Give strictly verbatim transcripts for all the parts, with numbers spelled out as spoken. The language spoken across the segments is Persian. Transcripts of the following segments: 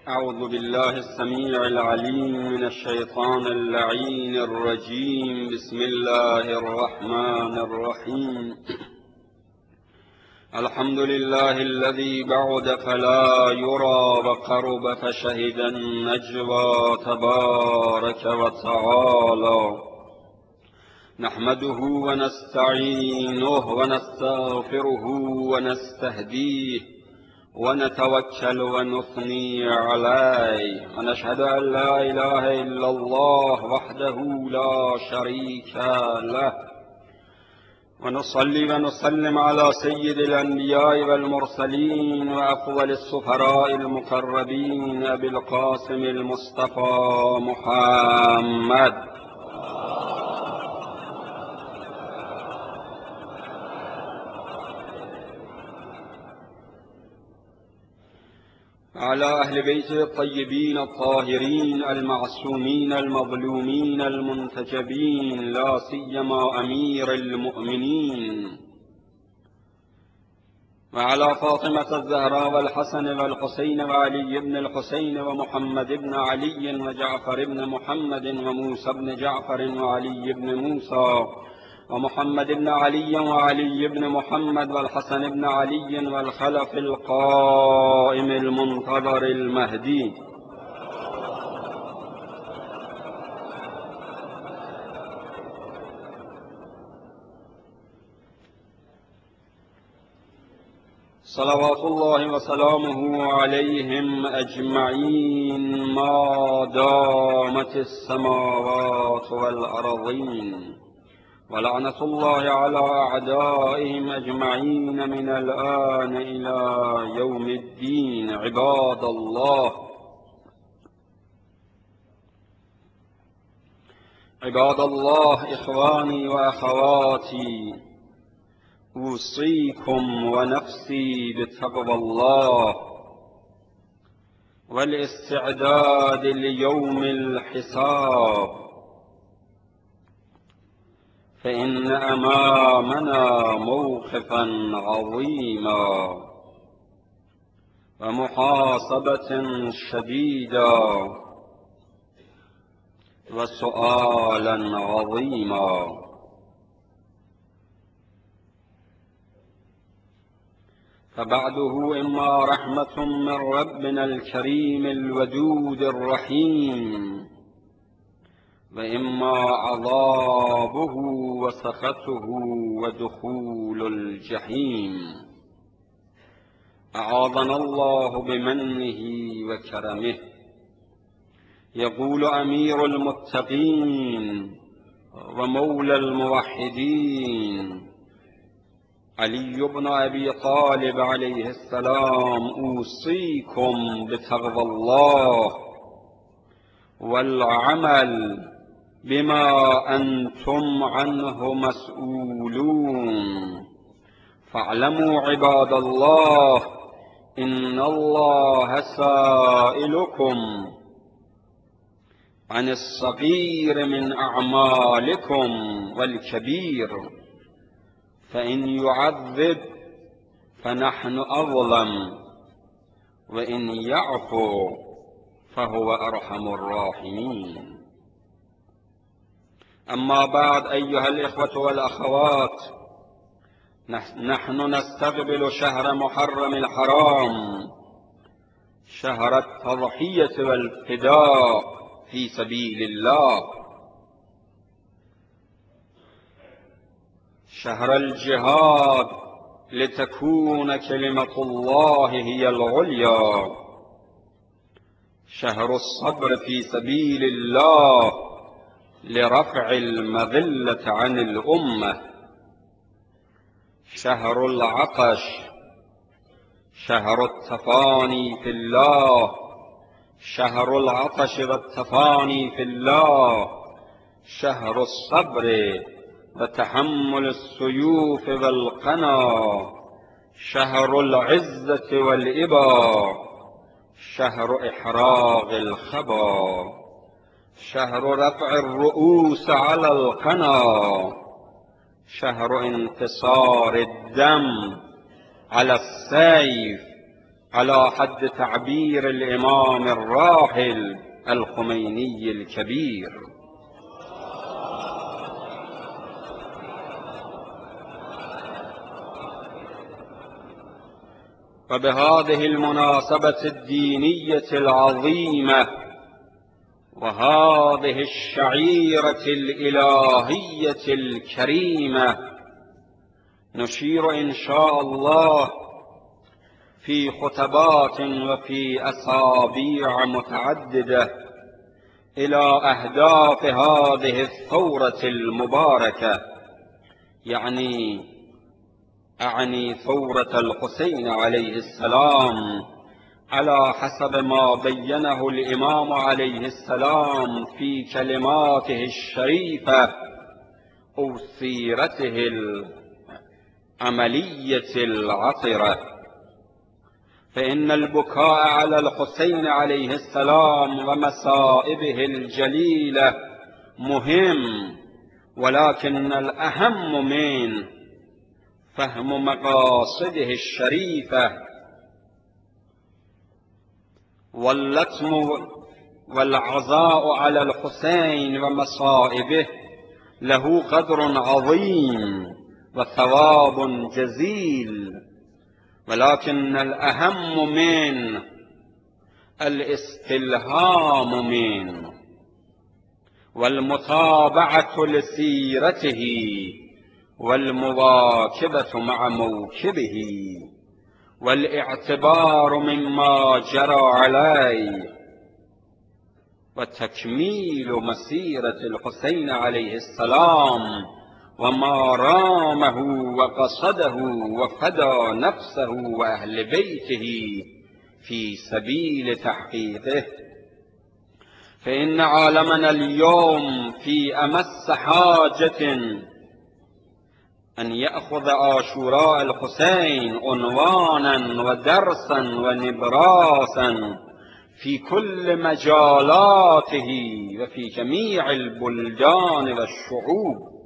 أعوذ بالله السميع العليم من الشيطان اللعين الرجيم. بسم الله الرحمن الرحيم. الحمد لله الذي بعد فلا يرى وقرب فشهد النجوى تبارك وتعالى. نحمده ونستعينه ونستغفره ونستهديه ونتوكل ونثني عليه، ونشهد أن لا إله إلا الله وحده لا شريك له، ونصلي ونسلم على سيد الأنبياء والمرسلين وأفضل السفراء المقربين أبي القاسم المصطفى محمد. على أهل بيته الطيبين الطاهرين المعصومين المظلومين المنتجبين، لا سيما أمير المؤمنين، وعلى فاطمة الزهراء والحسن والحسين وعلي بن الحسين ومحمد بن علي وجعفر بن محمد وموسى بن جعفر وعلي بن موسى ومحمد بن علي وعلي بن محمد والحسن بن علي والخلف القائم المنتظر المهدي. صلوات الله وسلامه عليهم أجمعين ما دامت السماوات والأرضين، ولعنة الله على أعدائهم أجمعين من الآن إلى يوم الدين. عباد الله عباد الله إخواني وأخواتي، أوصيكم ونفسي بتقوى الله والاستعداد ليوم الحساب، فإن أمامنا موقفا عظيما ومحاسبة شديدة وسؤالا عظيما. فبعده إما رحمة من ربنا الكريم الودود الرحيم، وإما عذابه وسخطه ودخول الجحيم. أعاذنا الله بمنه وكرمه. يقول أمير المتقين ومولى الموحدين علي بن أبي طالب عليه السلام: أوصيكم بتقوى الله والعمل بما أنتم عنه مسؤولون. فاعلموا عباد الله إن الله سائلكم عن الصغير من أعمالكم والكبير، فإن يعذب فنحن أظلم، وإن يعفو فهو أرحم الراحمين. أما بعد، أيها الإخوة والأخوات، نحن نستقبل شهر محرم الحرام، شهر التضحية والفداء في سبيل الله، شهر الجهاد لتكون كلمة الله هي العليا، شهر الصبر في سبيل الله لرفع المذلة عن الأمة، شهر العطش، شهر التفاني في الله، شهر العطش والتفاني في الله، شهر الصبر وتحمل السيوف والقنا، شهر العزة والإباء، شهر إحراق الخبا، شهر رفع الرؤوس على القنا، شهر انتصار الدم على السيف، على حد تعبير الإمام الراحل الخميني الكبير. وبهذه المناسبة الدينية العظيمة وهذه الشعيرة الإلهية الكريمة نشير إن شاء الله في خطبات وفي أسابيع متعددة إلى أهداف هذه الثورة المباركة، يعني أعني ثورة الحسين عليه السلام، على حسب ما بينه الإمام عليه السلام في كلماته الشريفة أو سيرته العملية العطرة. فإن البكاء على الحسين عليه السلام ومصائبه الجليلة مهم، ولكن الأهم من فهم مقاصده الشريفة واللطم والعزاء على الحسين ومصائبه له قدر عظيم وثواب جزيل، ولكن الأهم من الاستلهام منه والمتابعة لسيرته والمواكبة مع موكبه والاعتبار مما جرى عليه وتكميل مسيرة الحسين عليه السلام وما رامه وقصده وفدى نفسه وأهل بيته في سبيل تحقيقه. فإن عالمنا اليوم في أمس حاجة أن يأخذ عاشوراء الحسين عنوانا ودرسا ونبراسا في كل مجالاته وفي جميع البلدان والشعوب.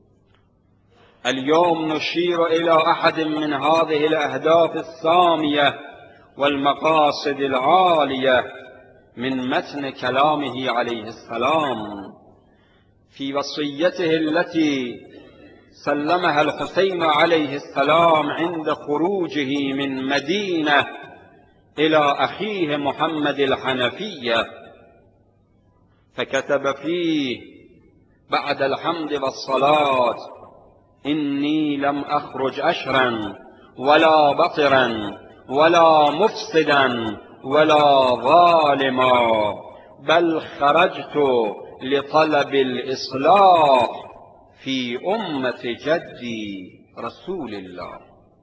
اليوم نشير إلى أحد من هذه الأهداف السامية والمقاصد العالية من متن كلامه عليه السلام في وصيته التي سلمها الحسين عليه السلام عند خروجه من مدينة إلى أخيه محمد الحنفية، فكتب فيه بعد الحمد والصلاة: إني لم أخرج أشرا ولا بطرا ولا مفسدا ولا ظالما، بل خرجت لطلب الإصلاح في أمة جدي رسول الله.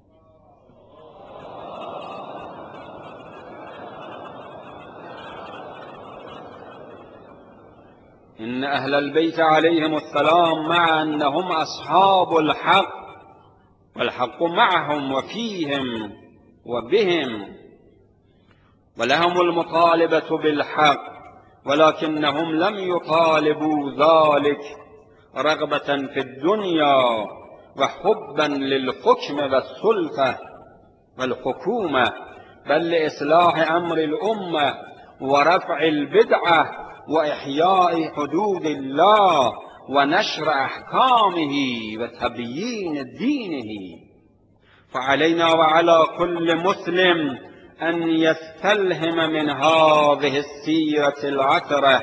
إن أهل البيت عليهم السلام مع أنهم أصحاب الحق والحق معهم وفيهم وبهم ولهم المطالبة بالحق، ولكنهم لم يطالبوا ذلك رغبة في الدنيا وحبا للحكم والسلطة والحكومة، بل لإصلاح أمر الأمة ورفع البدعة وإحياء حدود الله ونشر أحكامه وتبيين دينه. فعلينا وعلى كل مسلم أن يستلهم من هذه السيرة العطرة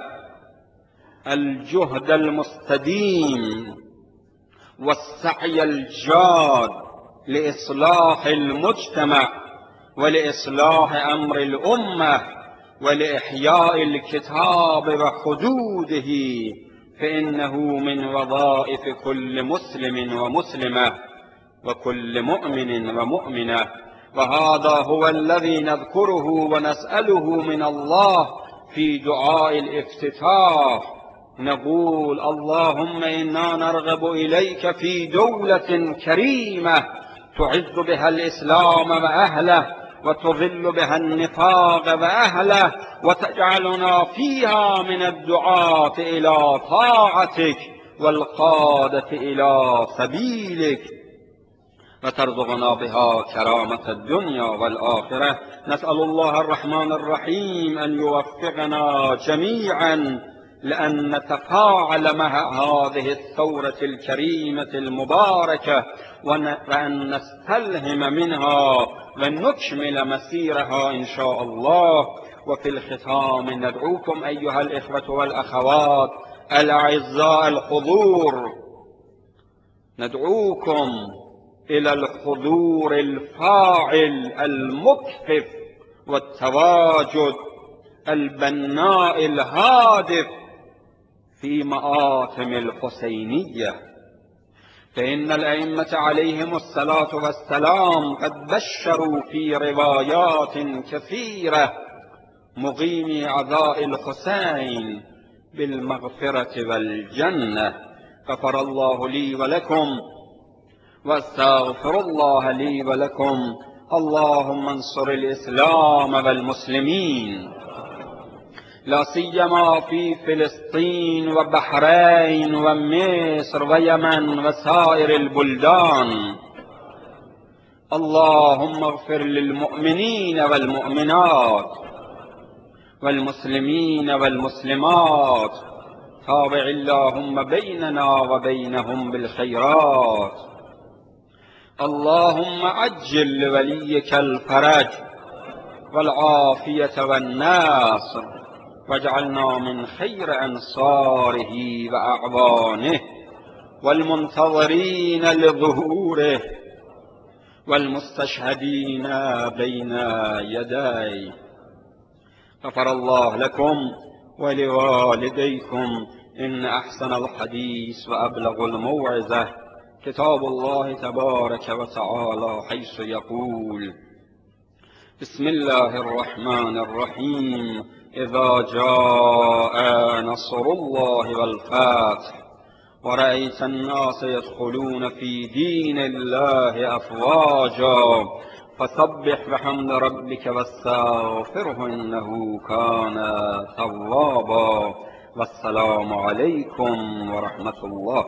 الجهد المستديم والسعي الجاد لإصلاح المجتمع ولإصلاح أمر الأمة ولإحياء الكتاب وحدوده، فإنه من وظائف كل مسلم ومسلمة وكل مؤمن ومؤمنة. وهذا هو الذي نذكره ونسأله من الله في دعاء الافتتاح، نقول: اللهم إنا نرغب إليك في دولة كريمة تعز بها الإسلام وأهله وتذل بها النفاق وأهله، وتجعلنا فيها من الدعاة إلى طاعتك والقادة إلى سبيلك. وترزقنا بها كرامة الدنيا والآخرة. نسأل الله الرحمن الرحيم أن يوفقنا جميعا لأن نتفاعل مع هذه الثورة الكريمة المباركة، وأن نستلهم منها ونكمل مسيرها إن شاء الله. وفي الختام ندعوكم أيها الإخوة والأخوات الأعزاء الحضور، ندعوكم إلى الحضور الفاعل المكثف والتواجد البناء الهادف في مآتم الحسينية، فإن الأئمة عليهم الصلاة والسلام قد بشروا في روايات كثيرة مقيمي أعداء الحسين بالمغفرة والجنة. غفر الله لي ولكم واستغفر الله لي ولكم. اللهم انصر الإسلام والمسلمين، لا سيما في فلسطين وبحرين ومصر ويمن وسائر البلدان. اللهم اغفر للمؤمنين والمؤمنات والمسلمين والمسلمات. تابع اللهم بيننا وبينهم بالخيرات. اللهم عجل لوليك الفرج والعافية والنصر، واجعلنا من خير أنصاره وأعوانه والمنتظرين لظهوره والمستشهدين بين يديه. غفر الله لكم ولوالديكم. إن أحسن الحديث وأبلغ الموعظة كتاب الله تبارك وتعالى، حيث يقول: بسم الله الرحمن الرحيم. إذا جاء نصر الله والفتح ورأيت الناس يدخلون في دين الله أفواجا فسبح بحمد ربك واستغفره إنه كان توابا. والسلام عليكم ورحمة الله.